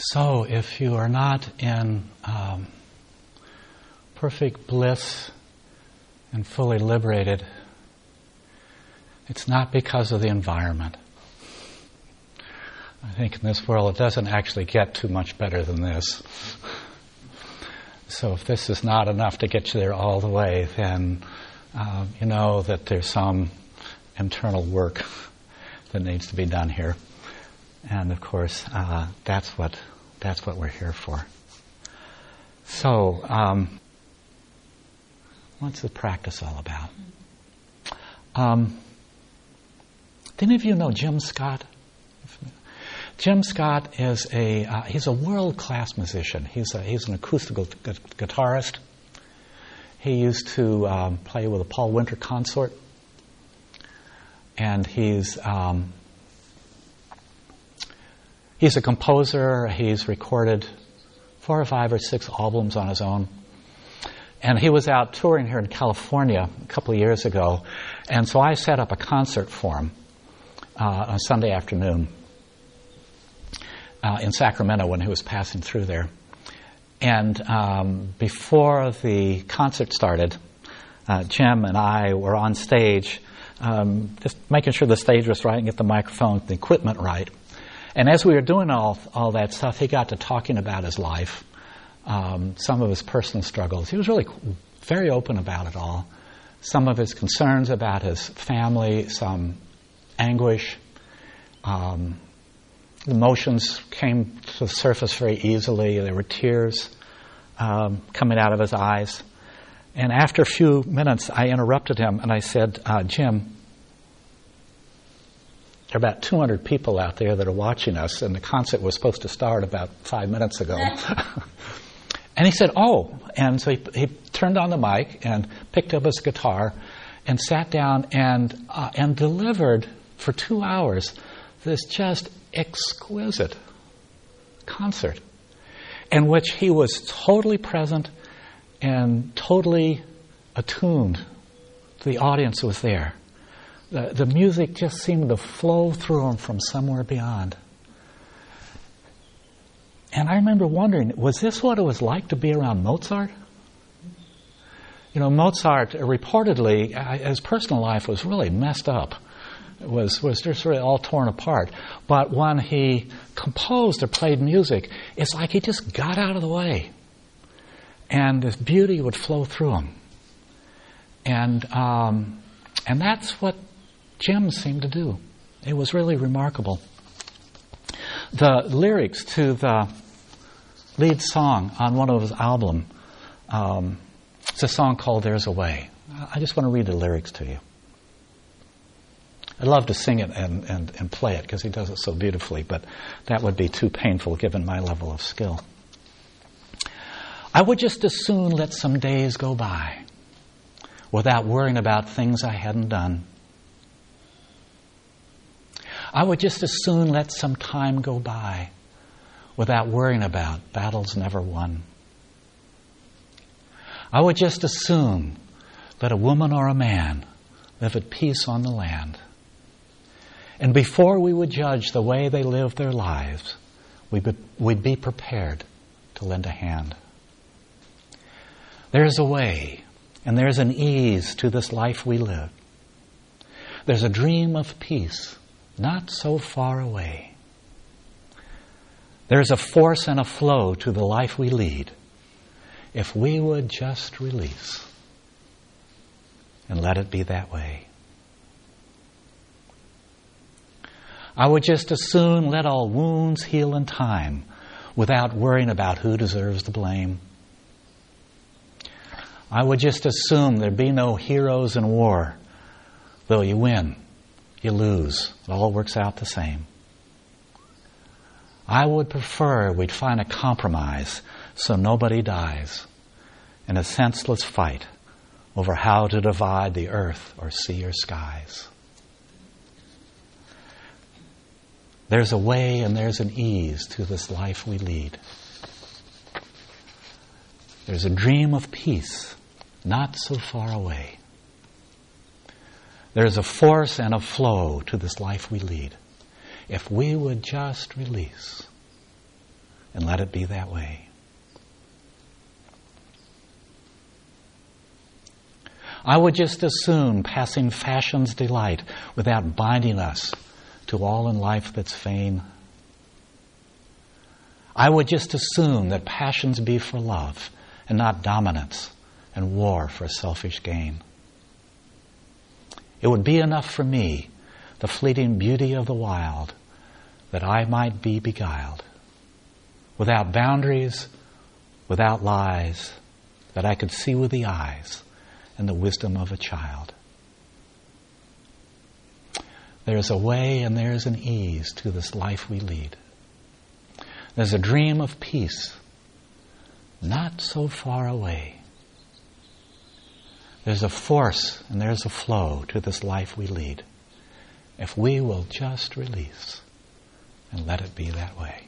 So, if you are not in perfect bliss and fully liberated, it's not because of the environment. I think in this world it doesn't actually get too much better than this. So if this is not enough to get you there all the way, then you know that there's some internal work that needs to be done here. And of course, that's what we're here for. So, what's the practice all about? Do any of you know Jim Scott? Jim Scott is he's a world-class musician. He's an acoustical guitarist. He used to play with the Paul Winter Consort, and he's a composer. He's recorded 4 or 5 or 6 albums on his own. And he was out touring here in California a couple of years ago. And so I set up a concert for him on a Sunday afternoon in Sacramento when he was passing through there. And before the concert started, Jim and I were on stage, just making sure the stage was right and get the microphone, the equipment right. And as we were doing all that stuff, he got to talking about his life, some of his personal struggles. He was really very open about it all. Some of his concerns about his family, some anguish. Emotions came to the surface very easily. There were tears coming out of his eyes. And after a few minutes, I interrupted him and I said, Jim, there are about 200 people out there that are watching us, and the concert was supposed to start about 5 minutes ago. And he said, oh. And so he turned on the mic and picked up his guitar and sat down and delivered for 2 hours this just exquisite concert in which he was totally present and totally attuned to the audience who was there. The music just seemed to flow through him from somewhere beyond. And I remember wondering, was this what it was like to be around Mozart? You know, Mozart reportedly, his personal life was really messed up. It was just really all torn apart. But when he composed or played music, it's like he just got out of the way. And this beauty would flow through him. And that's what Jim seemed to do. It was really remarkable. The lyrics to the lead song on one of his albums, it's a song called There's a Way. I just want to read the lyrics to you. I'd love to sing it and play it because he does it so beautifully, but that would be too painful given my level of skill. I would just as soon let some days go by without worrying about things I hadn't done. I would just as soon let some time go by without worrying about battles never won. I would just as soon let a woman or a man live at peace on the land. And before we would judge the way they live their lives, we'd be prepared to lend a hand. There's a way and there's an ease to this life we live. There's a dream of peace not so far away. There's a force and a flow to the life we lead if we would just release and let it be that way. I would just as soon let all wounds heal in time without worrying about who deserves the blame. I would just assume there'd be no heroes in war, though you win, you lose. It all works out the same. I would prefer we'd find a compromise so nobody dies in a senseless fight over how to divide the earth or sea or skies. There's a way and there's an ease to this life we lead. There's a dream of peace not so far away. There's a force and a flow to this life we lead if we would just release and let it be that way. I would just as soon passing fashion's delight without binding us to all in life that's vain. I would just as soon that passions be for love and not dominance and war for selfish gain. It would be enough for me, the fleeting beauty of the wild, that I might be beguiled, without boundaries, without lies, that I could see with the eyes and the wisdom of a child. There's a way and there's an ease to this life we lead. There's a dream of peace, not so far away. There's a force and there's a flow to this life we lead, if we will just release and let it be that way.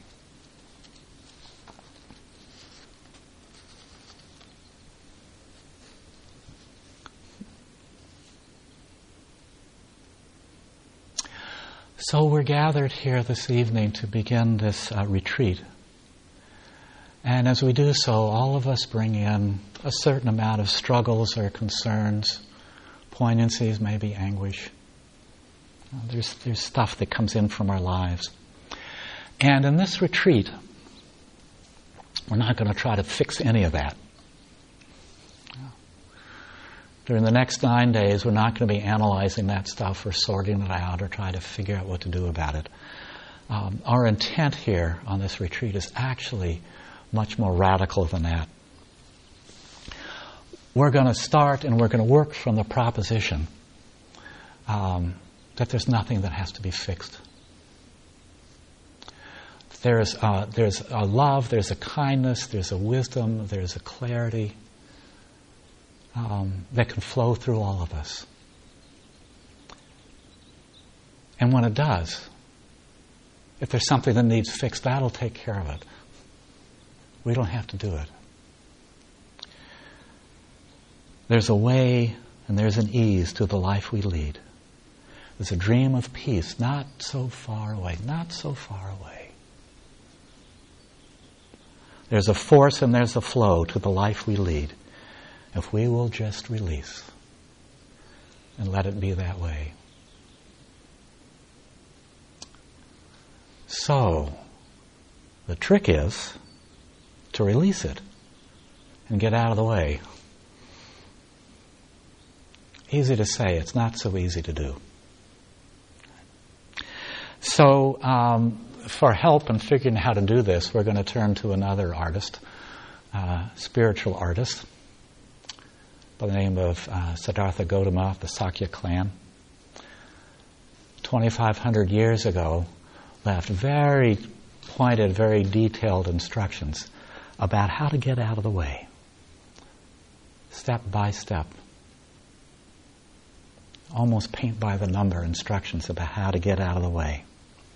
So we're gathered here this evening to begin this retreat. And as we do so, all of us bring in a certain amount of struggles or concerns, poignancies, maybe anguish. There's stuff that comes in from our lives. And in this retreat, we're not going to try to fix any of that. During the next 9 days, we're not going to be analyzing that stuff or sorting it out or trying to figure out what to do about it. Our intent here on this retreat is actually much more radical than that. We're going to start and we're going to work from the proposition that there's nothing that has to be fixed. There's a love, there's a kindness, there's a wisdom, there's a clarity that can flow through all of us. And when it does, if there's something that needs fixed, that'll take care of it. We don't have to do it. There's a way and there's an ease to the life we lead. There's a dream of peace not so far away, not so far away. There's a force and there's a flow to the life we lead, if we will just release and let it be that way. So, the trick is to release it and get out of the way. Easy to say, it's not so easy to do. So, for help in figuring out how to do this, we're going to turn to another artist, spiritual artist, by the name of Siddhartha Gautama of the Sakya clan. 2,500 years ago, left very pointed, very detailed instructions about how to get out of the way, step by step. Almost paint by the number instructions about how to get out of the way.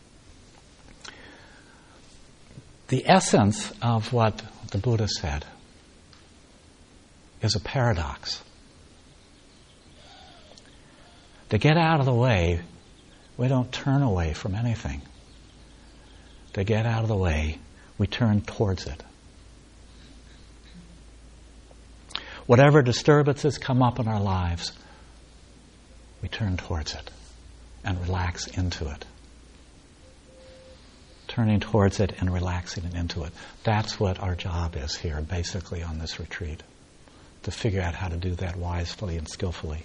The essence of what the Buddha said is a paradox. To get out of the way, we don't turn away from anything. To get out of the way, we turn towards it. Whatever disturbances come up in our lives, we turn towards it and relax into it. Turning towards it and relaxing into it. That's what our job is here, basically, on this retreat. To figure out how to do that wisely and skillfully.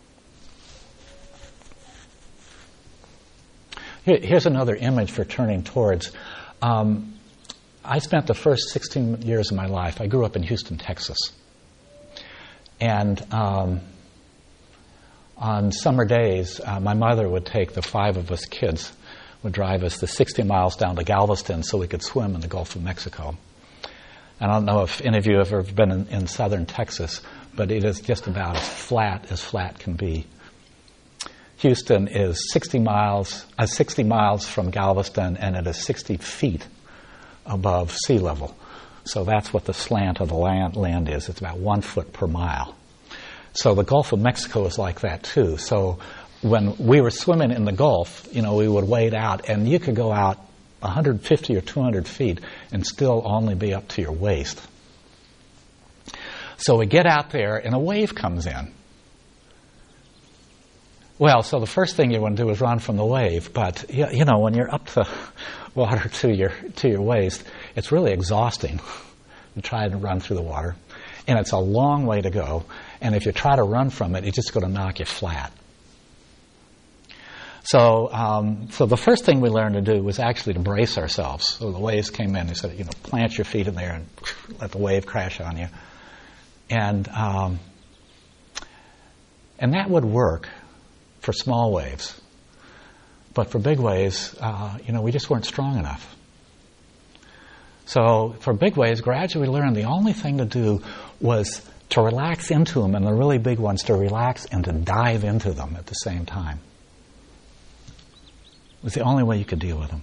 Here's another image for turning towards. I spent the first 16 years of my life, I grew up in Houston, Texas. And on summer days, my mother would take the 5 of us kids, would drive us the 60 miles down to Galveston so we could swim in the Gulf of Mexico. And I don't know if any of you have ever been in southern Texas, but it is just about as flat can be. Houston is 60 miles from Galveston, and it is 60 feet above sea level. So that's what the slant of the land is. It's about 1 foot per mile. So the Gulf of Mexico is like that too. So when we were swimming in the Gulf, we would wade out, and you could go out 150 or 200 feet and still only be up to your waist. So we get out there and a wave comes in. Well, so the first thing you want to do is run from the wave, but you know, when you're up to water to your waist, it's really exhausting to try to run through the water, and it's a long way to go. And if you try to run from it, it's just going to knock you flat. So the first thing we learned to do was actually to brace ourselves. So the waves came in. They said, you know, plant your feet in there and let the wave crash on you, and that would work for small waves. But for big waves, we just weren't strong enough. So for big waves, gradually learned the only thing to do was to relax into them, and the really big ones to relax and to dive into them at the same time. It was the only way you could deal with them.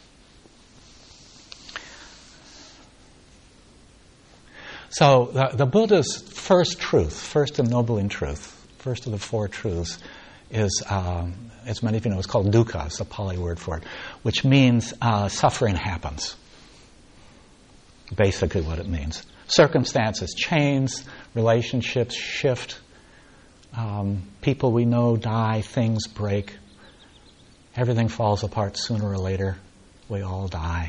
So the Buddha's first truth, first ennobling truth, first of the four truths, is, as many of you know, it's called dukkha. It's a Pali word for it, which means suffering happens. Basically what it means. Circumstances change, relationships shift, people we know die, things break, everything falls apart sooner or later. We all die.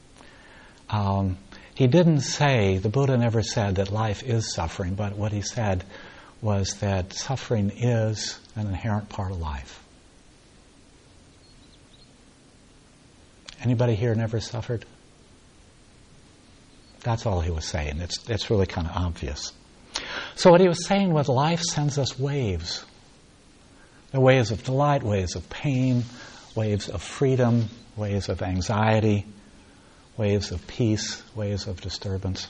He didn't say, the Buddha never said that life is suffering, but what he said was that suffering is an inherent part of life. Anybody here never suffered? That's all he was saying. It's really kind of obvious. So what he was saying was life sends us waves. There are waves of delight, waves of pain, waves of freedom, waves of anxiety, waves of peace, waves of disturbance.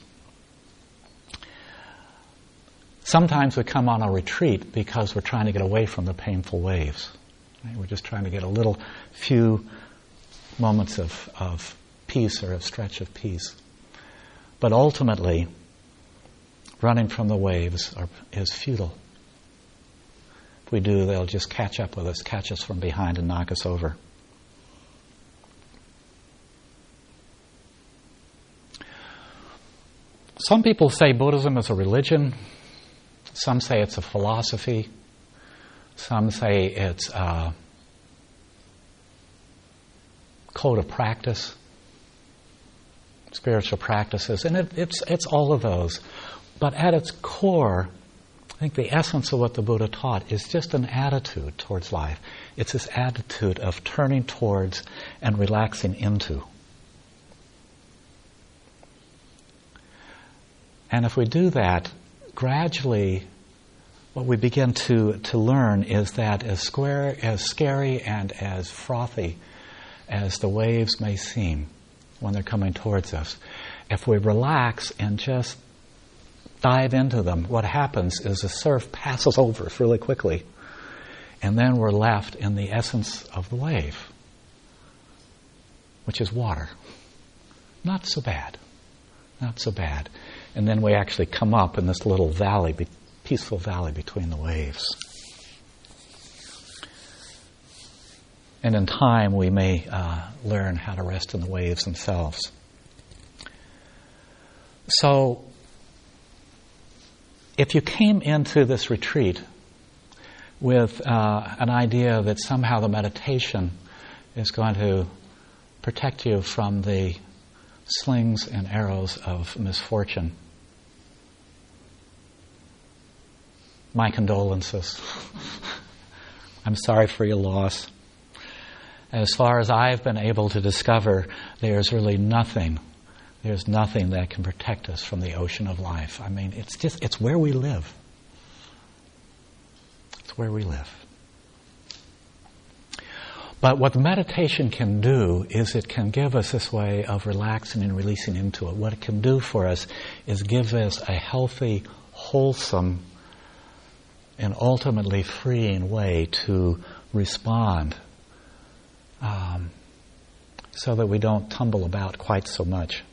Sometimes we come on a retreat because we're trying to get away from the painful waves. Right? We're just trying to get a little few moments of peace or a stretch of peace. But ultimately, running from the waves is futile. If we do, they'll just catch up with us, catch us from behind and knock us over. Some people say Buddhism is a religion. Some say it's a philosophy. Some say it's a code of practice, spiritual practices, and it's all of those. But at its core, I think the essence of what the Buddha taught is just an attitude towards life. It's this attitude of turning towards and relaxing into. And if we do that, gradually what we begin to learn is that as scary and as frothy as the waves may seem when they're coming towards us, if we relax and just dive into them, what happens is the surf passes over us really quickly, and then we're left in the essence of the wave, which is water. Not so bad. Not so bad. And then we actually come up in this little valley, peaceful valley between the waves. And in time, we may learn how to rest in the waves themselves. So, if you came into this retreat with an idea that somehow the meditation is going to protect you from the slings and arrows of misfortune, my condolences. I'm sorry for your loss. As far as I've been able to discover, there's really nothing. There's nothing that can protect us from the ocean of life. I mean, it's where we live. It's where we live. But what the meditation can do is it can give us this way of relaxing and releasing into it. What it can do for us is give us a healthy, wholesome, and ultimately freeing way to respond so that we don't tumble about quite so much.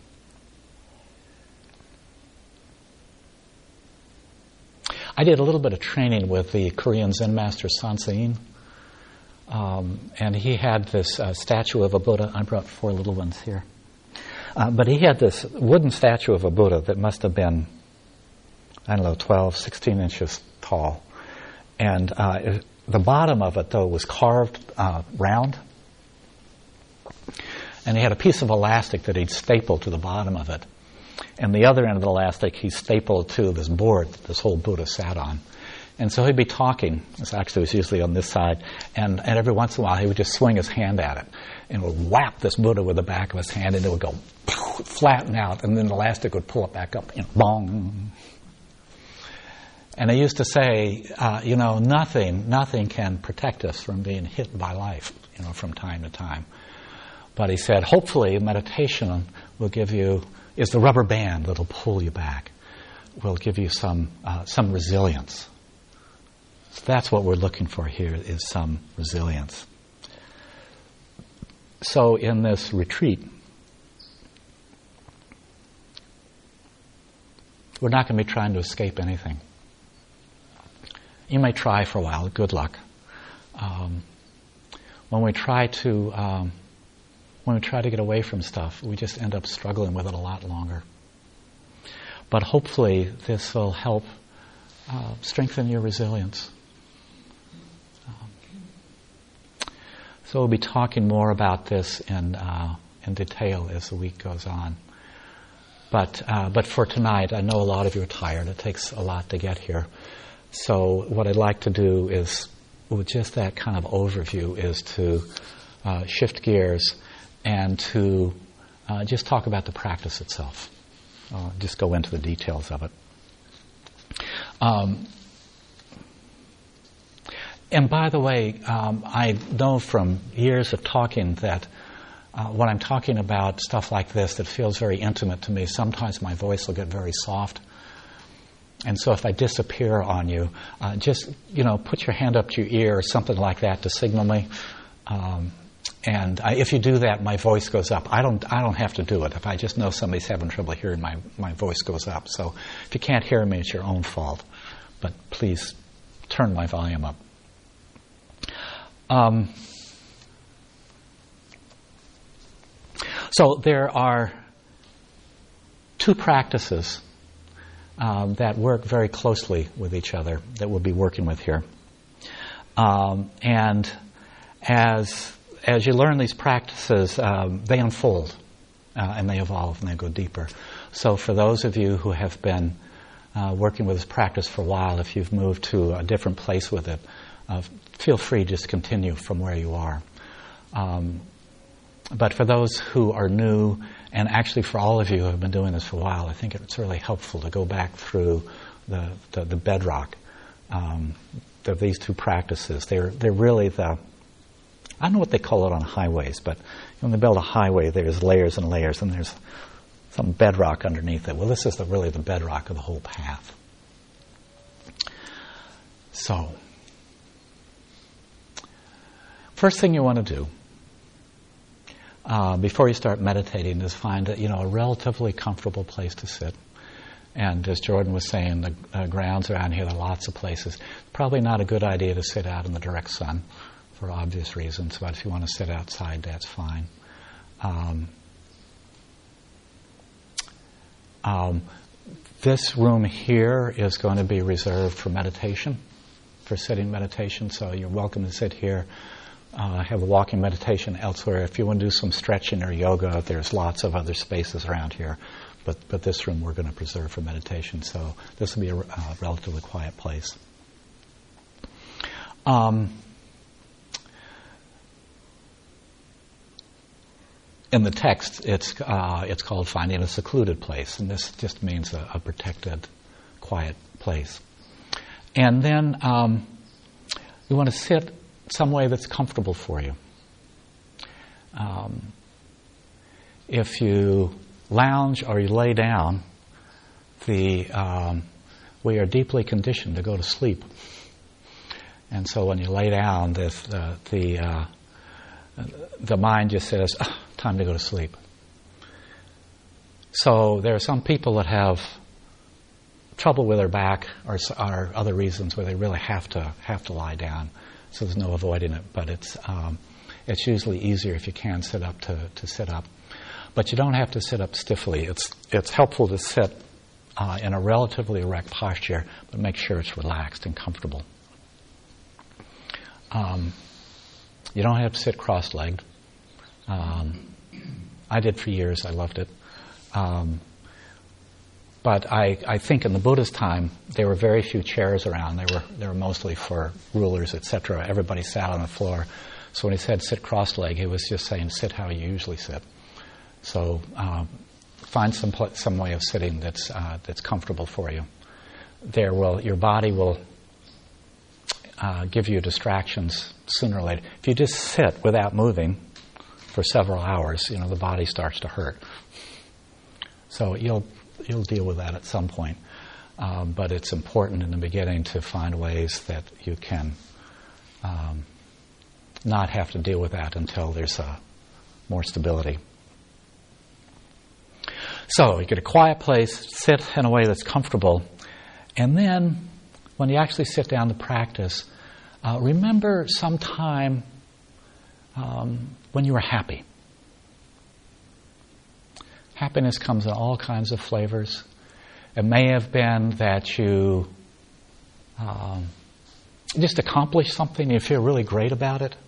I did a little bit of training with the Korean Zen master Sansain And he had this statue of a Buddha. I brought 4 little ones here. But he had this wooden statue of a Buddha that must have been, 12, 16 inches tall. And the bottom of it, though, was carved round. And he had a piece of elastic that he'd stapled to the bottom of it. And the other end of the elastic he stapled to this board that this whole Buddha sat on. And so he'd be talking. This actually was usually on this side. And every once in a while he would just swing his hand at it and would whap this Buddha with the back of his hand, and it would go flatten out, and then the elastic would pull it back up, bong. And I used to say, nothing can protect us from being hit by life, from time to time. But he said, hopefully meditation will give you, is the rubber band that'll pull you back, will give you some resilience. So that's what we're looking for here, is some resilience. So in this retreat, we're not going to be trying to escape anything. You may try for a while. Good luck. When we try to get away from stuff, we just end up struggling with it a lot longer. But hopefully, this will help strengthen your resilience. So we'll be talking more about this in detail as the week goes on. But for tonight, I know a lot of you are tired. It takes a lot to get here. So what I'd like to do is, with just that kind of overview, is to shift gears and to just talk about the practice itself. Just go into the details of it. And by the way, I know from years of talking that when I'm talking about stuff like this that feels very intimate to me, sometimes my voice will get very soft. And so if I disappear on you, just, put your hand up to your ear or something like that to signal me. And if you do that, my voice goes up. I don't have to do it. If I just know somebody's having trouble hearing, my voice goes up. So if you can't hear me, it's your own fault. But please turn my volume up. So there are 2 practices that work very closely with each other that we'll be working with here. And as you learn these practices, they unfold and they evolve and they go deeper. So for those of you who have been working with this practice for a while, if you've moved to a different place with it, feel free to just continue from where you are. But for those who are new, and actually for all of you who have been doing this for a while, I think it's really helpful to go back through the bedrock of these 2 practices. They're really I don't know what they call it on highways, but when they build a highway, there's layers and layers, and there's some bedrock underneath it. Well, this is really the bedrock of the whole path. So, first thing you want to do before you start meditating is find a relatively comfortable place to sit. And as Jordan was saying, the grounds around here, there are lots of places. Probably not a good idea to sit out in the direct sun for obvious reasons, but if you want to sit outside, that's fine. This room here is going to be reserved for meditation, for sitting meditation, so you're welcome to sit here. Have a walking meditation elsewhere. If you want to do some stretching or yoga, there's lots of other spaces around here. But this room we're going to preserve for meditation, so this will be a relatively quiet place. In the text, it's called finding a secluded place, and this just means a protected, quiet place. And then you want to sit some way that's comfortable for you. If you lounge or you lay down, we are deeply conditioned to go to sleep. And so when you lay down, the mind just says, time to go to sleep. So there are some people that have trouble with their back or other reasons where they really have to lie down. so there's no avoiding it. But it's usually easier if you can sit up to sit up. But you don't have to sit up stiffly. It's helpful to sit in a relatively erect posture, but make sure it's relaxed and comfortable. You don't have to sit cross-legged. I did for years. I loved it. But I think in the Buddha's time, there were very few chairs around. They were mostly for rulers, etc. Everybody sat on the floor. So when he said sit cross-legged, he was just saying sit how you usually sit. So find some way of sitting that's comfortable for you. Your body will give you distractions sooner or later. If you just sit without moving for several hours, the body starts to hurt. So you'll deal with that at some point. But it's important in the beginning to find ways that you can not have to deal with that until there's more stability. So you get a quiet place, sit in a way that's comfortable, and then when you actually sit down to practice, remember some time when you were happy. Happiness comes in all kinds of flavors. It may have been that you just accomplished something and you feel really great about it.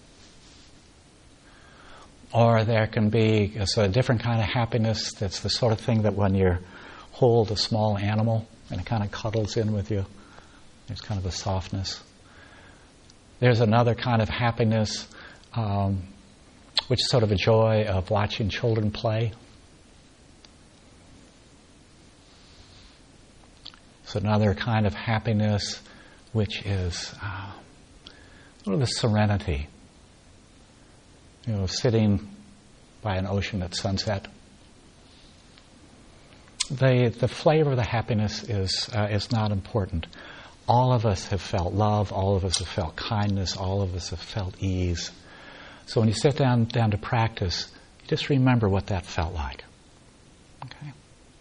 Or there can be a different kind of happiness that's the sort of thing that when you hold a small animal and it kind of cuddles in with you, there's kind of a softness. There's another kind of happiness, which is sort of a joy of watching children play. It's another kind of happiness which is sort of the serenity. Sitting by an ocean at sunset. The flavor of the happiness is not important. All of us have felt love. All of us have felt kindness. All of us have felt ease. So when you sit down to practice, just remember what that felt like. Okay.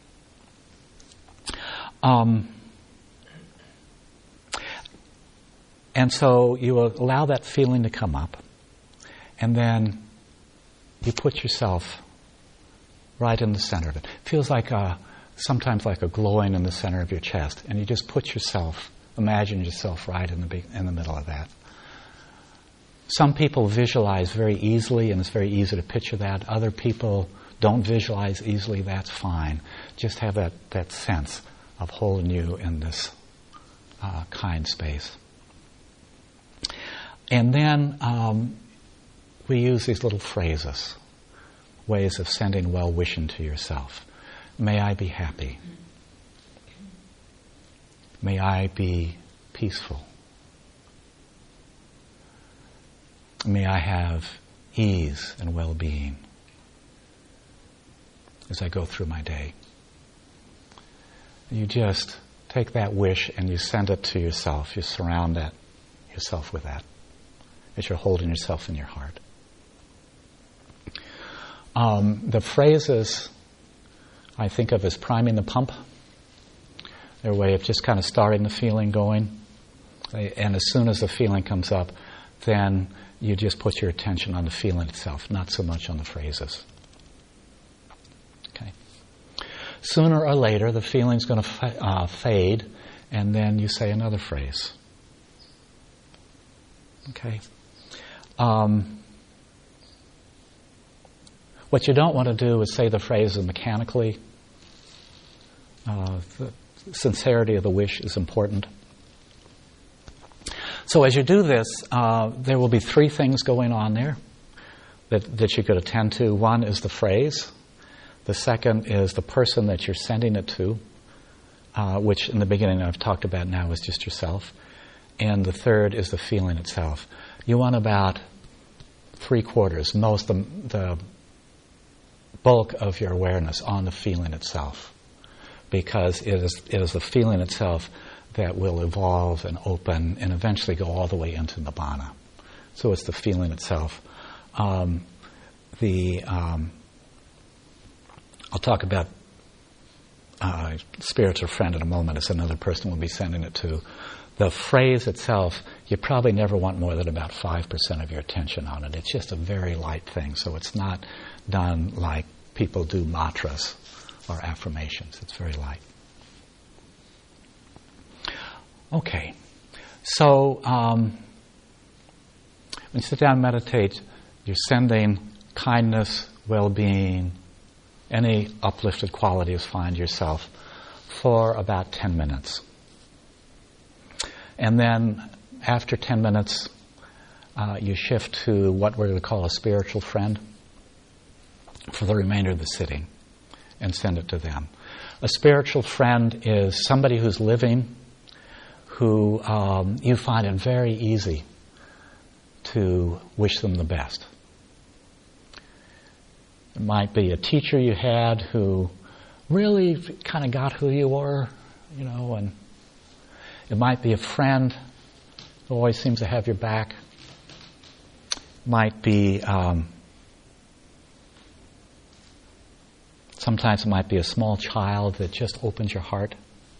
And so you allow that feeling to come up. And then you put yourself right in the center of it. It feels like sometimes like a glowing in the center of your chest. And you just imagine yourself right in the middle of that. Some people visualize very easily, and it's very easy to picture that. Other people don't visualize easily. That's fine. Just have that sense of holding you in this kind space. And then we use these little phrases, ways of sending well-wishing to yourself. May I be happy. May I be peaceful. May I have ease and well-being as I go through my day. You just take that wish and you send it to yourself. You surround yourself with that as you're holding yourself in your heart. The phrases I think of as priming the pump. They're a way of just kind of starting the feeling going. And as soon as the feeling comes up, then you just put your attention on the feeling itself, not so much on the phrases. Okay. Sooner or later, the feeling's going to fade, and then you say another phrase. Okay. What you don't want to do is say the phrases mechanically. The sincerity of the wish is important. So as you do this, there will be three things going on there that you could attend to. One is the phrase. The second is the person that you're sending it to, which in the beginning I've talked about now is just yourself. And the third is the feeling itself. You want about 3/4, the bulk of your awareness on the feeling itself, because it is the feeling itself that will evolve and open and eventually go all the way into Nibbana. So it's the feeling itself. I'll talk about spiritual friend in a moment as another person will be sending it to. the phrase itself, you probably never want more than about 5% of your attention on it. It's just a very light thing, so it's not done like people do mantras or affirmations. It's very light. Okay, so when you sit down and meditate, you're sending kindness, well-being, any uplifted qualities, find yourself, for about 10 minutes. And then after 10 minutes, you shift to what we're going to call a spiritual friend for the remainder of the sitting and send it to them. A spiritual friend is somebody who's living, who you find it very easy to wish them the best. It might be a teacher you had who really kind of got who you were, and it might be a friend who always seems to have your back. It might be, sometimes it might be a small child that just opens your heart.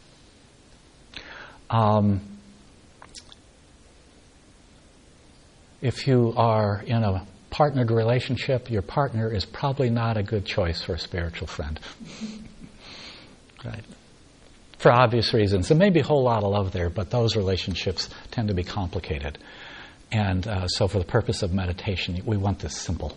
If you are in a partnered relationship, your partner is probably not a good choice for a spiritual friend. Right? For obvious reasons. There may be a whole lot of love there, but those relationships tend to be complicated. And so for the purpose of meditation, we want this simple.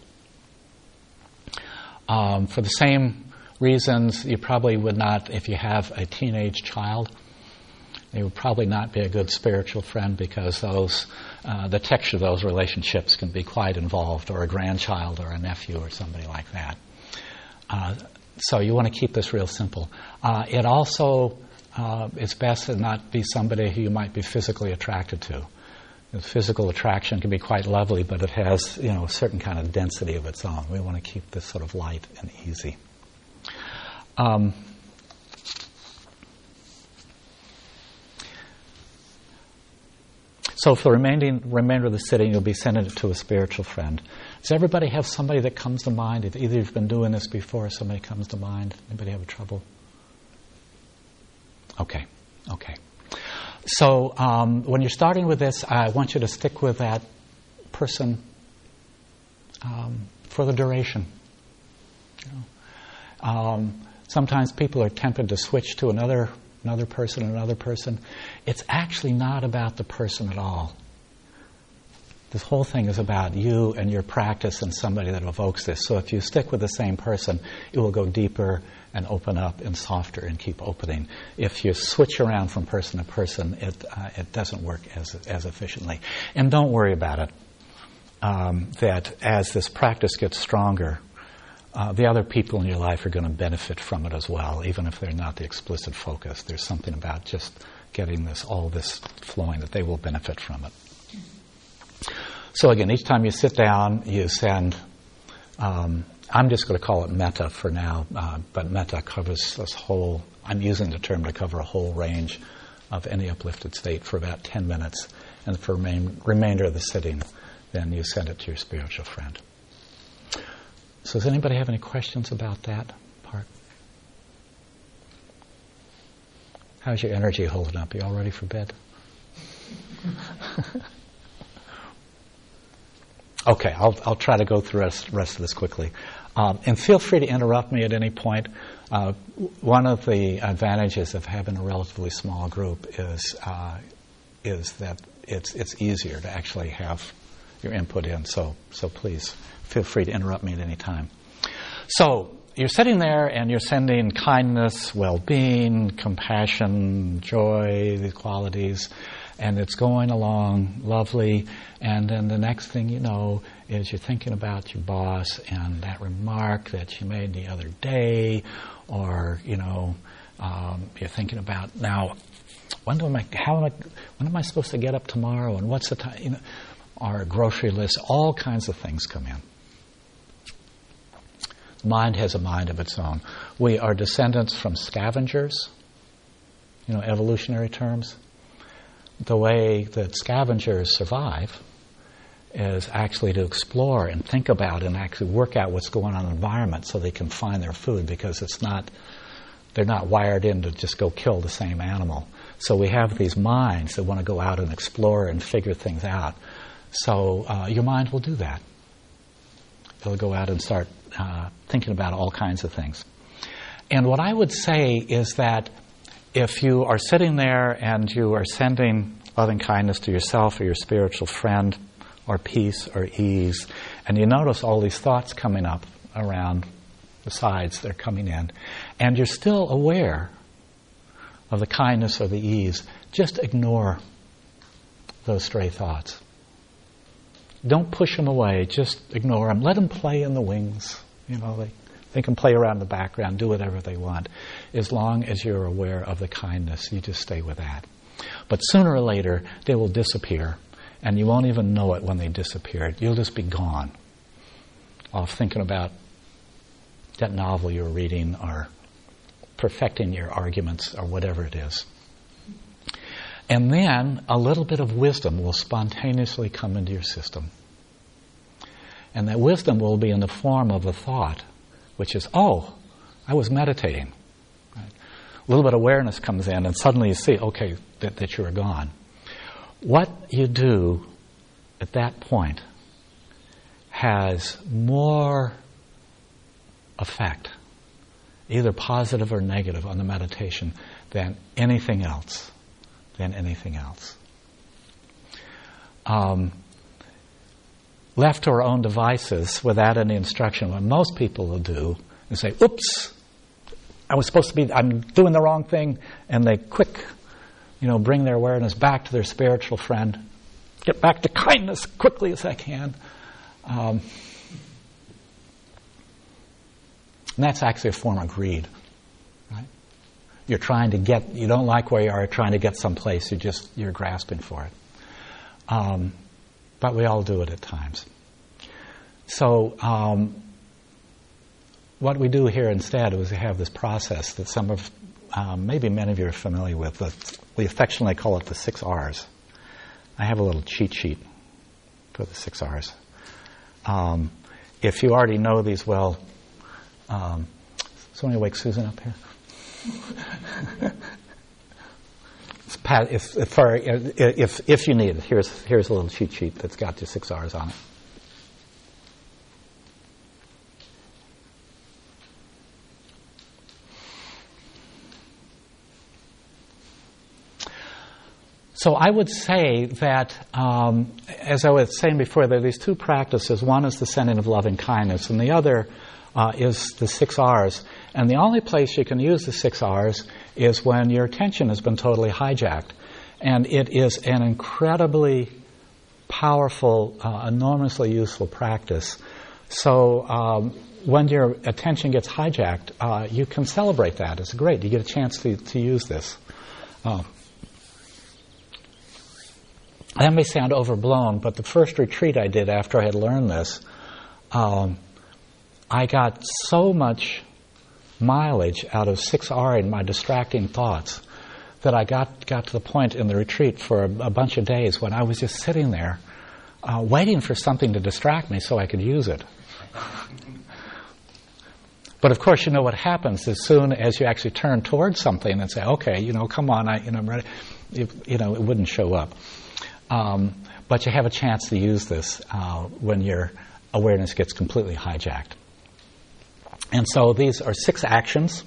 For the same reasons, you probably would not, if you have a teenage child, they would probably not be a good spiritual friend because the texture of those relationships can be quite involved, or a grandchild or a nephew or somebody like that. So you want to keep this real simple. It also, it's best to not be somebody who you might be physically attracted to. Physical attraction can be quite lovely, but it has, a certain kind of density of its own. We want to keep this sort of light and easy. So for the remainder of the sitting, you'll be sending it to a spiritual friend. Does everybody have somebody that comes to mind? If either you've been doing this before, or somebody comes to mind. Anybody have trouble? Okay. So when you're starting with this, I want you to stick with that person for the duration. Sometimes people are tempted to switch to another person. It's actually not about the person at all. This whole thing is about you and your practice and somebody that evokes this. So if you stick with the same person, it will go deeper and open up and softer and keep opening. If you switch around from person to person, it doesn't work as efficiently. And don't worry about it. That as this practice gets stronger, the other people in your life are going to benefit from it as well, even if they're not the explicit focus. There's something about just getting all this flowing that they will benefit from it. So again, each time you sit down, you send, I'm just going to call it metta for now, but metta covers this whole, I'm using the term to cover a whole range of any uplifted state for about 10 minutes. And for remainder of the sitting, then you send it to your spiritual friend. So does anybody have any questions about that part? How's your energy holding up? You all ready for bed? Okay, I'll try to go through the rest of this quickly. And feel free to interrupt me at any point. One of the advantages of having a relatively small group is that it's easier to actually have your input in. So please feel free to interrupt me at any time. So you're sitting there and you're sending kindness, well-being, compassion, joy, these qualities, and it's going along lovely. And then the next thing you know is you're thinking about your boss and that remark that you made the other day, or you're thinking about now, when am I supposed to get up tomorrow, and what's the time? Our grocery list, all kinds of things come in. Mind has a mind of its own. We are descendants from scavengers, evolutionary terms. The way that scavengers survive is actually to explore and think about and actually work out what's going on in the environment so they can find their food, because it's not They're not wired in to just go kill the same animal. So we have these minds that want to go out and explore and figure things out. So your mind will do that. It'll go out and start thinking about all kinds of things. And what I would say is that if you are sitting there and you are sending loving kindness to yourself or your spiritual friend, or peace or ease, and you notice all these thoughts coming up around the sides, they're coming in, and you're still aware of the kindness or the ease, just ignore those stray thoughts. Don't push them away, just ignore them. Let them play in the wings. They can play around the background, do whatever they want. As long as you're aware of the kindness, you just stay with that. But sooner or later, they will disappear, and you won't even know it when they disappeared. You'll just be gone, off thinking about that novel you're reading or perfecting your arguments or whatever it is. And then a little bit of wisdom will spontaneously come into your system. And that wisdom will be in the form of a thought, which is, oh, I was meditating. Right? A little bit of awareness comes in, and suddenly you see, okay, that you're gone. What you do at that point has more effect, either positive or negative, on the meditation than anything else. Left to our own devices, without any instruction, what most people will do is say, oops, I'm doing the wrong thing, and they bring their awareness back to their spiritual friend, get back to kindness quickly as I can. And that's actually a form of greed, right? You don't like where you are, trying to get someplace, you're grasping for it. But we all do it at times. So what we do here instead is we have this process that maybe many of you are familiar with. We affectionately call it the 6 R's. I have a little cheat sheet for the 6 R's. If you already know these well, somebody wake Susan up here. If you need it, here's a little cheat sheet that's got your 6 R's on it. So I would say that, as I was saying before, there are these 2 practices. One is the sending of loving kindness, and the other is the 6 R's. And the only place you can use the 6 R's is when your attention has been totally hijacked. And it is an incredibly powerful, enormously useful practice. So when your attention gets hijacked, you can celebrate that. It's great. You get a chance to use this. That may sound overblown, but the first retreat I did after I had learned this, I got so much mileage out of 6R in my distracting thoughts that I got to the point in the retreat for a bunch of days when I was just sitting there waiting for something to distract me so I could use it. But of course, you know what happens as soon as you actually turn towards something and say, okay, come on, I'm ready. It wouldn't show up. But you have a chance to use this when your awareness gets completely hijacked. And so these are 6 actions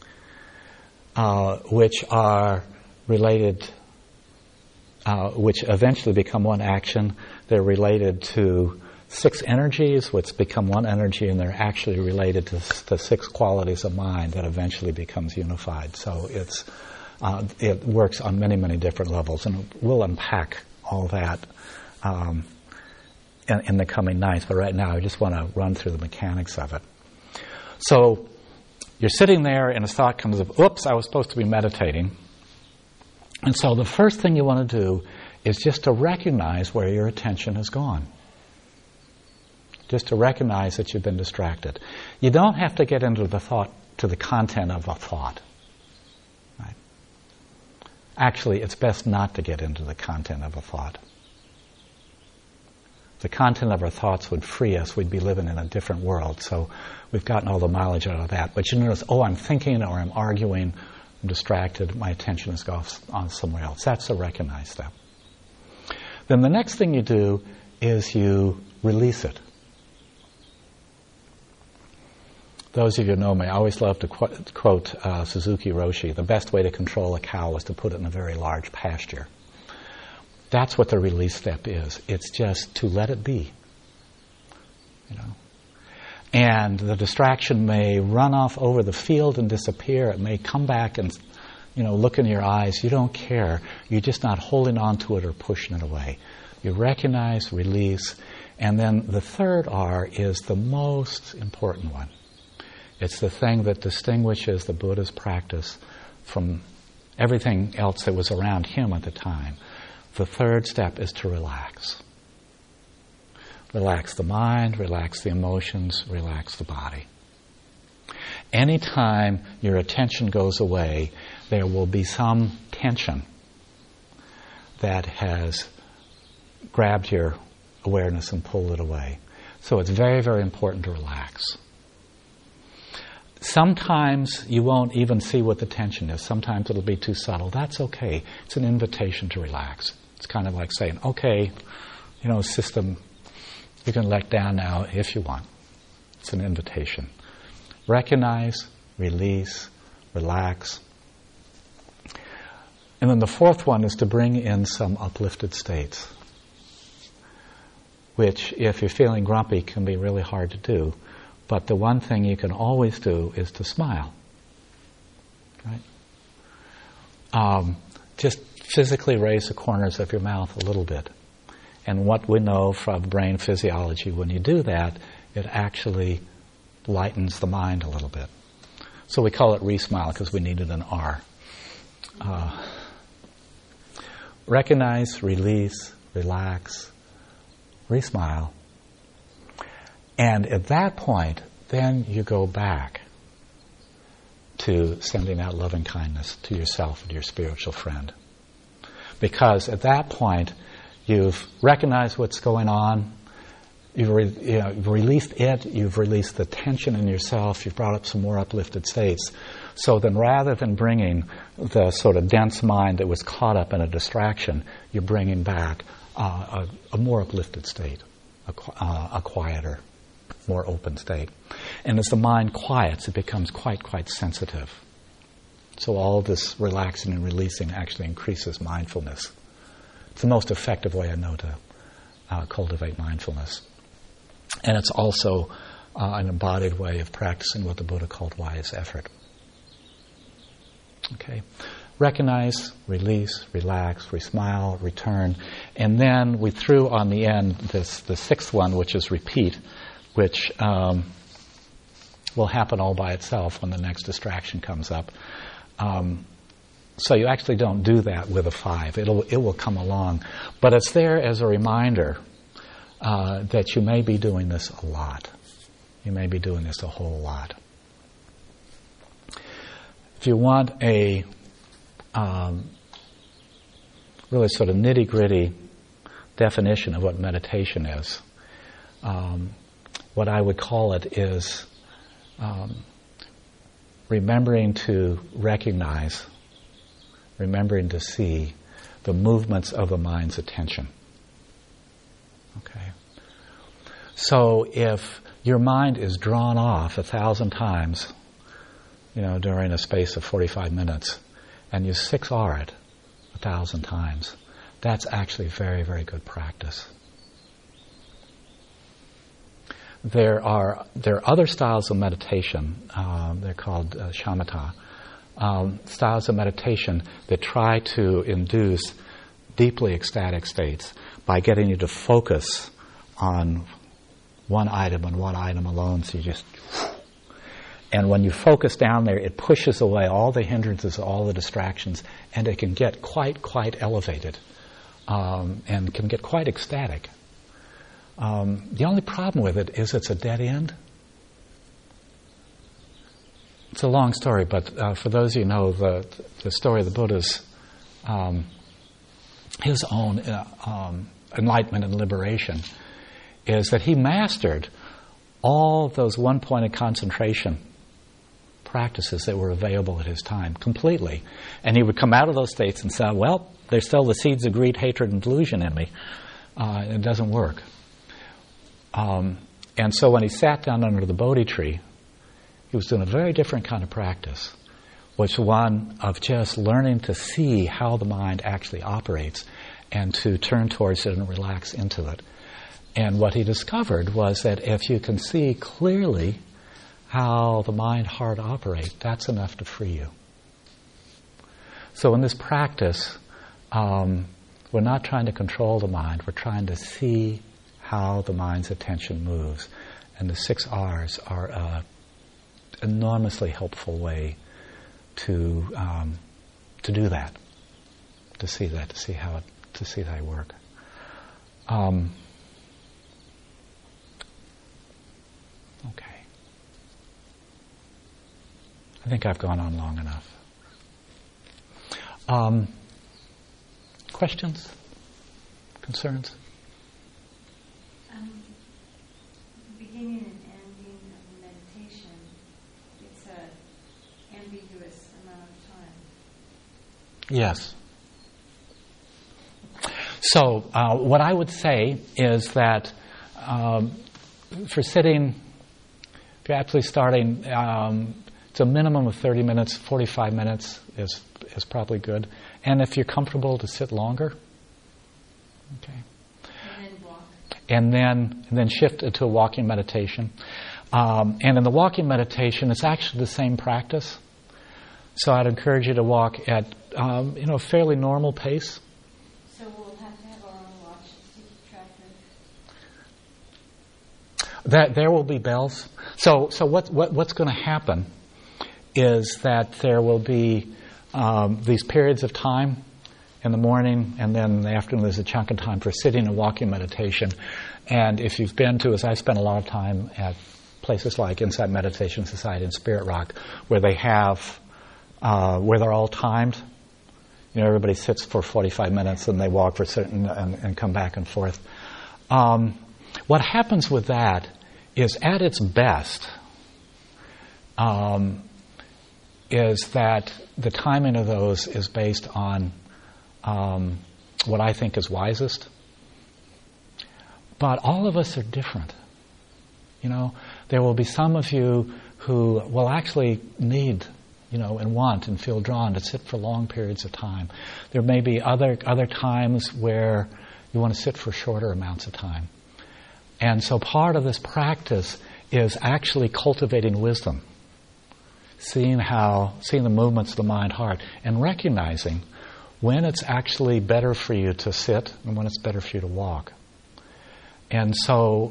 which are related, which eventually become one action. They're related to 6 energies, which become one energy, and they're actually related to the 6 qualities of mind that eventually becomes unified. So it works on many, many different levels, and we'll unpack all that in the coming nights. But right now, I just want to run through the mechanics of it. So you're sitting there, and a thought comes up, oops, I was supposed to be meditating. And so the first thing you want to do is just to recognize where your attention has gone. Just to recognize that you've been distracted. You don't have to get into the content of a thought. Right? Actually, it's best not to get into the content of a thought. The content of our thoughts would free us. We'd be living in a different world. So we've gotten all the mileage out of that. But you notice, I'm thinking or I'm arguing, I'm distracted, my attention is off on somewhere else. That's the recognize step. Then the next thing you do is you release it. Those of you who know me, I always love to quote Suzuki Roshi, the best way to control a cow is to put it in a very large pasture. That's what the release step is. It's just to let it be. And the distraction may run off over the field and disappear. It may come back and, look in your eyes. You don't care. You're just not holding on to it or pushing it away. You recognize, release, and then the third R is the most important one. It's the thing that distinguishes the Buddha's practice from everything else that was around him at the time. The third step is to relax. Relax the mind, relax the emotions, relax the body. Anytime your attention goes away, there will be some tension that has grabbed your awareness and pulled it away. So it's very, very important to relax. Sometimes you won't even see what the tension is. Sometimes it'll be too subtle. That's okay. It's an invitation to relax. It's kind of like saying, okay, system, you can let down now if you want. It's an invitation. Recognize, release, relax. And then the fourth one is to bring in some uplifted states, which, if you're feeling grumpy, can be really hard to do. But the one thing you can always do is to smile. Right? Just physically raise the corners of your mouth a little bit. And what we know from brain physiology, when you do that, it actually lightens the mind a little bit. So we call it re-smile because we needed an R. Recognize, release, relax, re-smile. And at that point, then you go back to sending out loving kindness to yourself and your spiritual friend. Because at that point, you've recognized what's going on, you've released it, you've released the tension in yourself, you've brought up some more uplifted states. So then rather than bringing the sort of dense mind that was caught up in a distraction, you're bringing back a more uplifted state, a quieter, more open state. And as the mind quiets, it becomes quite sensitive. So all this relaxing and releasing actually increases mindfulness. It's the most effective way I know to cultivate mindfulness. And it's also an embodied way of practicing what the Buddha called wise effort. Okay? Recognize, release, relax, re-smile, return. And then we threw on the end the sixth one, which is repeat, which will happen all by itself when the next distraction comes up. So you actually don't do that with a 5. It will come along. But it's there as a reminder that you may be doing this a lot. You may be doing this a whole lot. If you want a really sort of nitty-gritty definition of what meditation is, what I would call it is remembering to recognize, remembering to see the movements of the mind's attention. Okay? So if your mind is drawn off 1,000 times, during a space of 45 minutes, and you 6R it 1,000 times, that's actually very, very good practice. There are other styles of meditation. They're called shamatha. Styles of meditation that try to induce deeply ecstatic states by getting you to focus on one item and one item alone. So you just, and when you focus down there, it pushes away all the hindrances, all the distractions, and it can get quite elevated and can get quite ecstatic. The only problem with it is it's a dead end. It's a long story, but for those of you who know the story of the Buddha's, his own enlightenment and liberation, is that he mastered all those one-pointed concentration practices that were available at his time completely. And he would come out of those states and say, well, there's still the seeds of greed, hatred, and delusion in me. It doesn't work. And so when he sat down under the Bodhi tree, he was doing a very different kind of practice, which was one of just learning to see how the mind actually operates and to turn towards it and relax into it. And what he discovered was that if you can see clearly how the mind-heart operate, that's enough to free you. So in this practice, we're not trying to control the mind, we're trying to see how the mind's attention moves. And the 6 R's are an enormously helpful way to do that, to see how they work. Okay. I think I've gone on long enough. Questions? Concerns? The beginning and ending of the meditation, it's an ambiguous amount of time. Yes. So what I would say is that for sitting, if you're actually starting, it's a minimum of 30 minutes, 45 minutes is probably good. And if you're comfortable to sit longer, okay. And then walk. And then shift into a walking meditation. And in the walking meditation, it's actually the same practice. So I'd encourage you to walk at a fairly normal pace. So we'll have to have our own watch to keep track of. There will be bells. So what's going to happen is that there will be these periods of time in the morning, and then in the afternoon there's a chunk of time for sitting and walking meditation. And if you've been to, as I spent a lot of time at places like Insight Meditation Society and Spirit Rock, where they have, where they're all timed. Everybody sits for 45 minutes and they walk for certain and come back and forth. What happens with that is, at its best, is that the timing of those is based on what I think is wisest. But all of us are different. There will be some of you who will actually need, and want and feel drawn to sit for long periods of time. There may be other times where you want to sit for shorter amounts of time. And so part of this practice is actually cultivating wisdom, seeing the movements of the mind-heart, and recognizing when it's actually better for you to sit and when it's better for you to walk. And so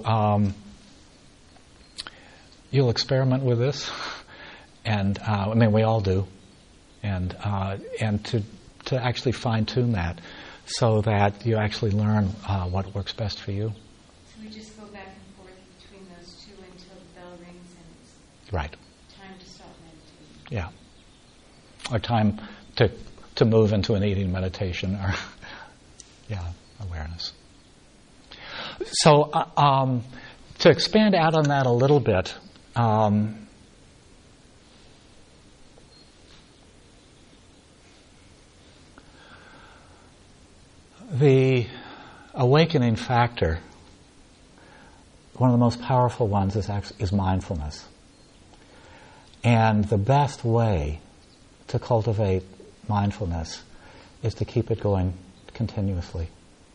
you'll experiment with this, and we all do, and to actually fine-tune that so that you actually learn what works best for you. So we just go back and forth between those two until the bell rings and it's right. Time to stop meditating. Yeah. Or time to move into an eating meditation, or awareness. So to expand out on that a little bit, the awakening factor, one of the most powerful ones is mindfulness. And the best way to cultivate mindfulness is to keep it going continuously.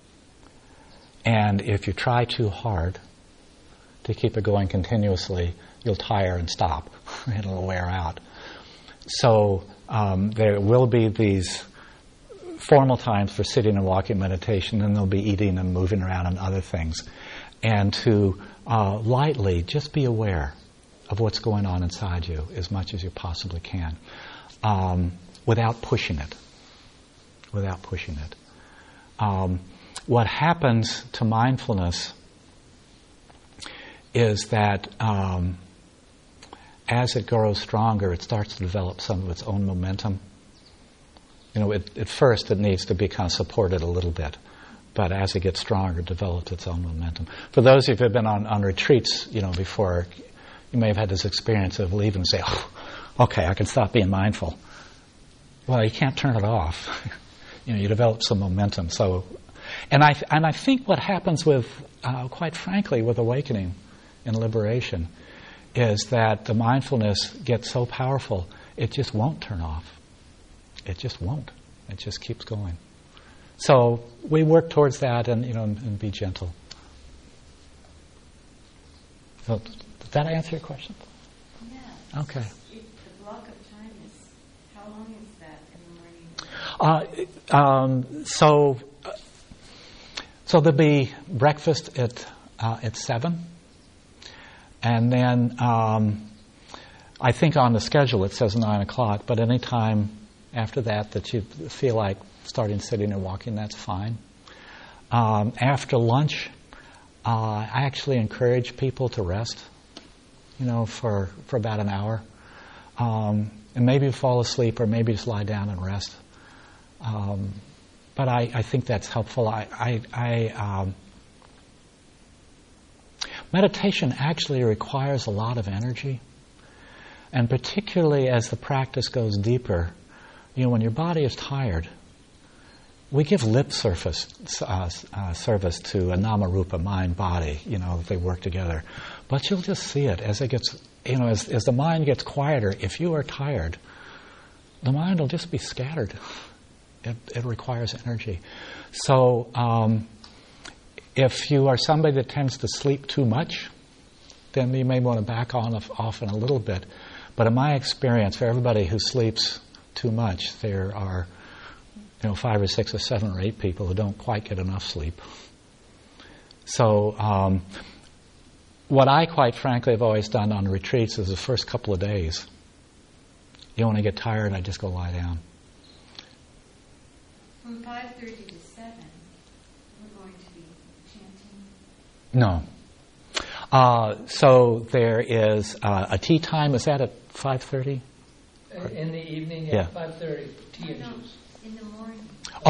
And if you try too hard to keep it going continuously, you'll tire and stop. It'll wear out. So there will be these formal times for sitting and walking meditation, and there'll be eating and moving around and other things. And to lightly just be aware of what's going on inside you as much as you possibly can, without pushing it. What happens to mindfulness is that as it grows stronger, it starts to develop some of its own momentum. At first it needs to be kind of supported a little bit but as it gets stronger, it develops its own momentum. For those of you who have been on retreats, before, you may have had this experience of leaving and say, oh, okay, I can stop being mindful. Well, you can't turn it off. You develop some momentum. So, and I think what happens with, quite frankly, with awakening and liberation is that the mindfulness gets so powerful, it just won't turn off. It just won't. It just keeps going. So we work towards that and be gentle. So, did that answer your question? Yeah. Okay. The block of time is, how long is that in the morning? So there'll be breakfast at 7, and then I think on the schedule it says 9 o'clock. But any time after that you feel like starting sitting and walking, that's fine. After lunch, I actually encourage people to rest, for about an hour, and maybe fall asleep or maybe just lie down and rest. But I think that's helpful. Meditation actually requires a lot of energy, and particularly as the practice goes deeper, when your body is tired, we give lip service to a nama-rupa, mind-body, they work together. But you'll just see it as it gets, as the mind gets quieter. If you are tired, the mind will just be scattered. It requires energy. So if you are somebody that tends to sleep too much, then you may want to back off in a little bit. But in my experience, for everybody who sleeps too much, there are 5 or 6 or 7 or 8 people who don't quite get enough sleep. So what I quite frankly have always done on retreats is the first couple of days, when I get tired, I just go lie down. From 5:30 to 7, we're going to be chanting? No. So there is a tea time. Is that at 5:30? In the evening at 5:30, tea and juice. In the morning.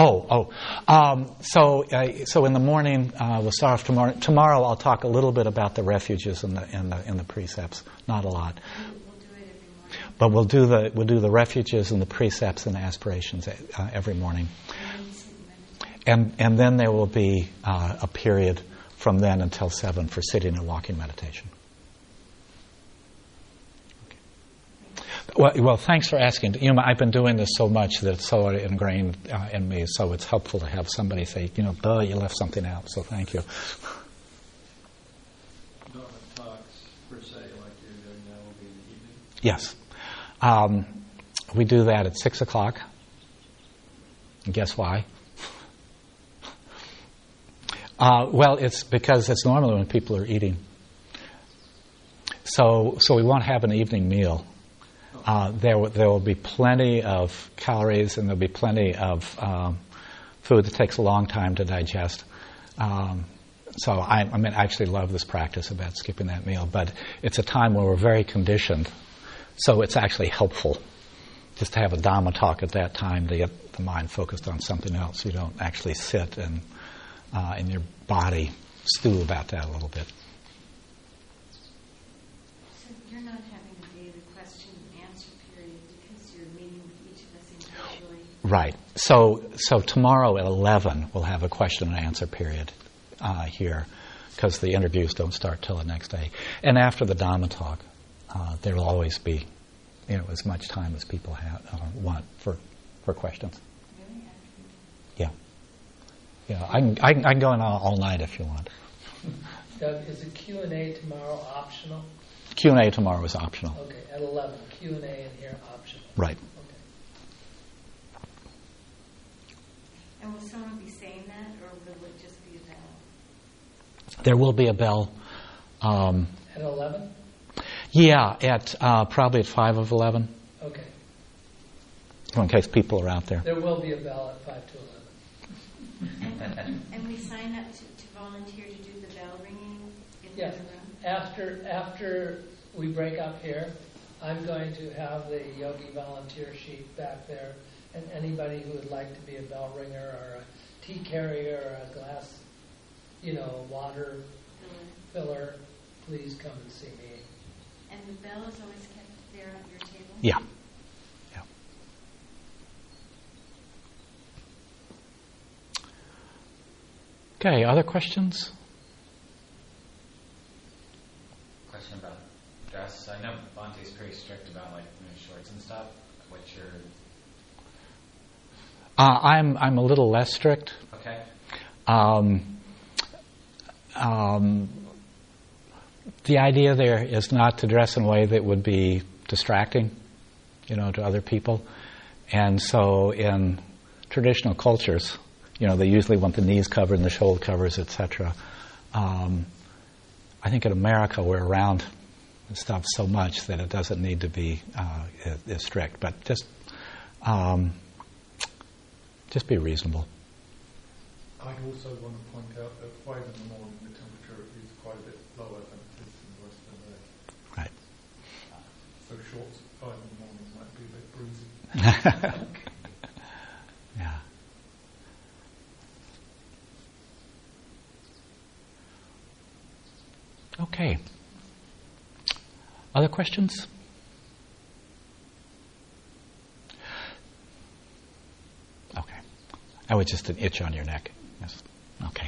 So in the morning we'll start off tomorrow. Tomorrow I'll talk a little bit about the refuges and the precepts. Not a lot. We'll do it every morning. But we'll do the refuges and the precepts and the aspirations every morning. And then there will be a period from then until 7 for sitting and walking meditation. Well, thanks for asking. I've been doing this so much that it's so ingrained in me, so it's helpful to have somebody say, you left something out, so thank you. Don't have talks, per se, like you're doing now, will be in the evening? Yes. We do that at 6 o'clock. And guess why? Well, it's because it's normally when people are eating. So we won't have an evening meal. There will be plenty of calories, and there'll be plenty of food that takes a long time to digest. So I actually love this practice about skipping that meal, but it's a time where we're very conditioned. So it's actually helpful just to have a Dhamma talk at that time to get the mind focused on something else. You don't actually sit and in your body stew about that a little bit. So you're not having a daily question and answer period because you're meeting with each of us individually? Right. So tomorrow at 11 we'll have a question and answer period here, because the interviews don't start till the next day. And after the Dhamma talk, there will always be, as much time as people want for questions. Really? Yeah. Yeah. I can go in all night if you want. Doug, is the Q&A tomorrow optional? Q&A tomorrow is optional. Okay, at 11, Q&A in here optional. Right. Okay. And will someone be saying that, or will it just be a bell? There will be a bell. At 11? Yeah, at probably at 5 of 11. Okay. In case people are out there. There will be a bell at 5 to 11. And we sign up to volunteer to do the bell ringing in the Yes. other room? After we break up here, I'm going to have the Yogi volunteer sheet back there, and anybody who would like to be a bell ringer or a tea carrier or a glass, water filler, please come and see me. And the bell is always kept there on your table? Yeah. Okay, other questions? Question about dress. I know Bhante's pretty strict about shorts and stuff. What's your... I'm a little less strict. Okay. The idea there is not to dress in a way that would be distracting, to other people. And so in traditional cultures, they usually want the knees covered and the shoulder covers, etc. I think in America we're around stuff so much that it doesn't need to be as strict. But just be reasonable. I'd also want to point out that 5 in the morning the temperature is quite a bit lower than it is in the Western day. Right. So shorts at 5 in the morning might be a bit breezy. Yeah. Okay. Other questions? Okay. I was just an itch on your neck. Yes. Okay.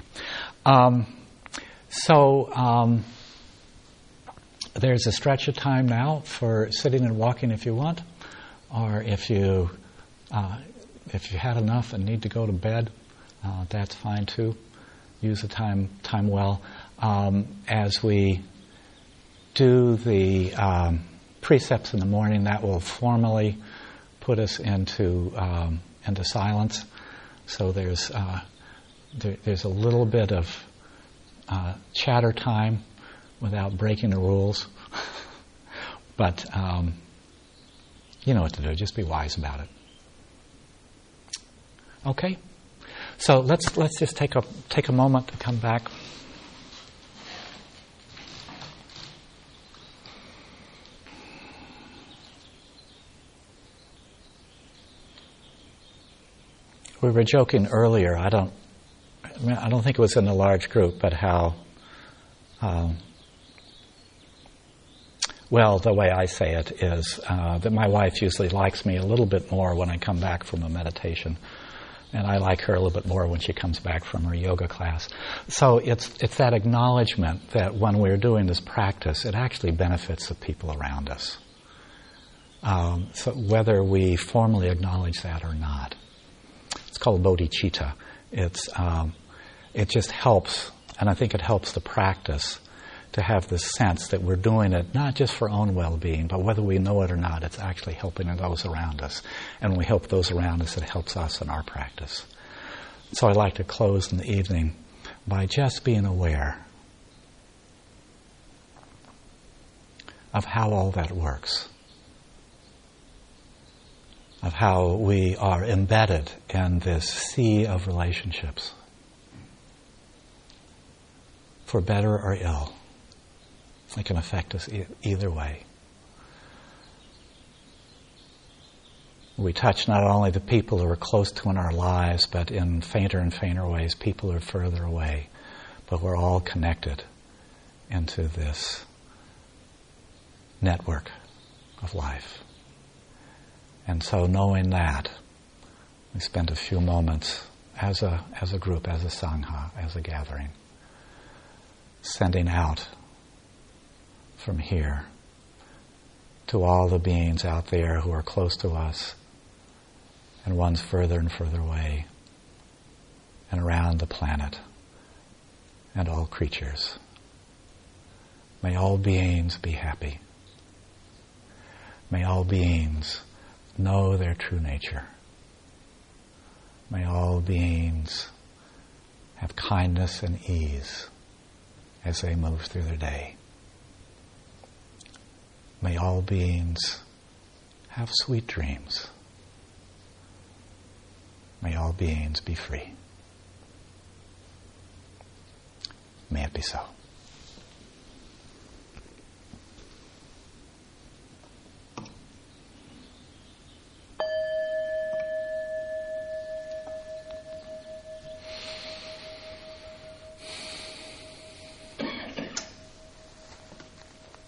There's a stretch of time now for sitting and walking if you want, or if you had enough and need to go to bed, that's fine too. Use the time well. As we do the precepts in the morning, that will formally put us into silence. So there's a little bit of chatter time without breaking the rules, but you know what to do. Just be wise about it. Okay, so let's just take a moment to come back. We were joking earlier. I don't think it was in a large group, but how, the way I say it is that my wife usually likes me a little bit more when I come back from a meditation, and I like her a little bit more when she comes back from her yoga class. So it's that acknowledgement that when we're doing this practice, it actually benefits the people around us. So whether we formally acknowledge that or not. It's called bodhicitta. It just helps, and I think it helps the practice to have this sense that we're doing it not just for our own well-being, but whether we know it or not, it's actually helping those around us. And when we help those around us, it helps us in our practice. So I'd like to close in the evening by just being aware of how all that works, of how we are embedded in this sea of relationships, for better or ill. It can affect us either way. We touch not only the people who are close to in our lives, but in fainter and fainter ways, people who are further away. But we're all connected into this network of life. And so knowing that, we spend a few moments as a group, as a sangha, as a gathering, sending out from here to all the beings out there who are close to us and ones further and further away and around the planet and all creatures. May all beings be happy. May all beings know their true nature. May all beings have kindness and ease as they move through their day. May all beings have sweet dreams. May all beings be free. May it be so.